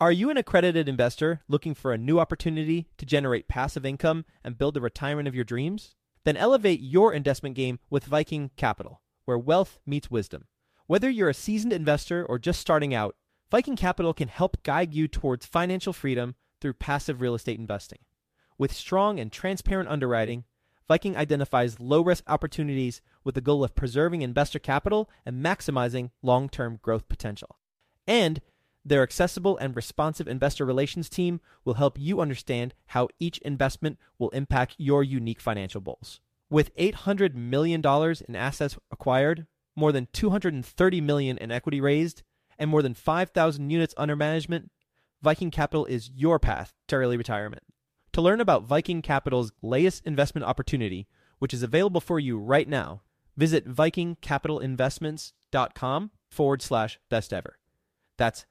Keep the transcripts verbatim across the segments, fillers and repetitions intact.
Are you an accredited investor looking for a new opportunity to generate passive income and build the retirement of your dreams? Then elevate your investment game with Viking Capital, where wealth meets wisdom. Whether you're a seasoned investor or just starting out, Viking Capital can help guide you towards financial freedom through passive real estate investing. With strong and transparent underwriting, Viking identifies low-risk opportunities with the goal of preserving investor capital and maximizing long-term growth potential. And their accessible and responsive investor relations team will help you understand how each investment will impact your unique financial goals. With eight hundred million dollars in assets acquired, more than two hundred thirty million dollars in equity raised, and more than five thousand units under management, Viking Capital is your path to early retirement. To learn about Viking Capital's latest investment opportunity, which is available for you right now, visit vikingcapitalinvestments.com forward slash best ever. That's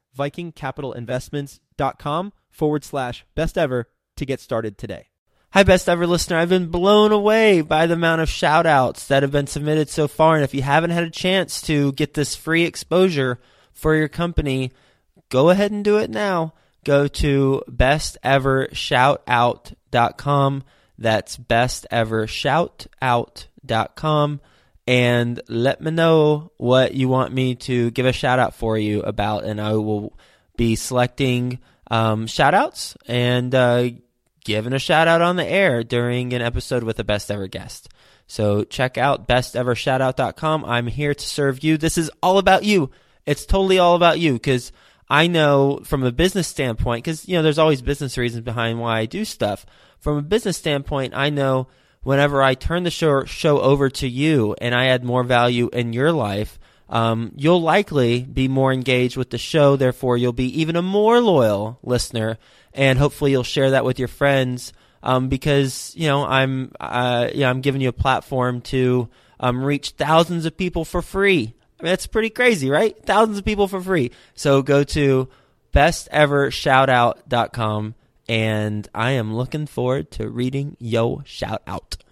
vikingcapitalinvestments.com forward slash best ever to get started today. Hi, best ever listener. I've been blown away by the amount of shout outs that have been submitted so far. And if you haven't had a chance to get this free exposure for your company, go ahead and do it now. Go to best ever shout out dot com. That's best ever shout out dot com. And let me know what you want me to give a shout out for you about, and I will be selecting um, shout outs and uh, giving a shout out on the air during an episode with a best ever guest. So check out best ever shout out dot com. I'm here to serve you. This is all about you. It's totally all about you, because I know from a business standpoint, because you know there's always business reasons behind why I do stuff. From a business standpoint, I know whenever I turn the show, show over to you and I add more value in your life, um, you'll likely be more engaged with the show. Therefore, you'll be even a more loyal listener, and hopefully you'll share that with your friends, um, because you know I'm uh, yeah I'm giving you a platform to um, reach thousands of people for free. I mean, that's pretty crazy, right? Thousands of people for free. So go to best ever shout out dot com, and I am looking forward to reading your shout out.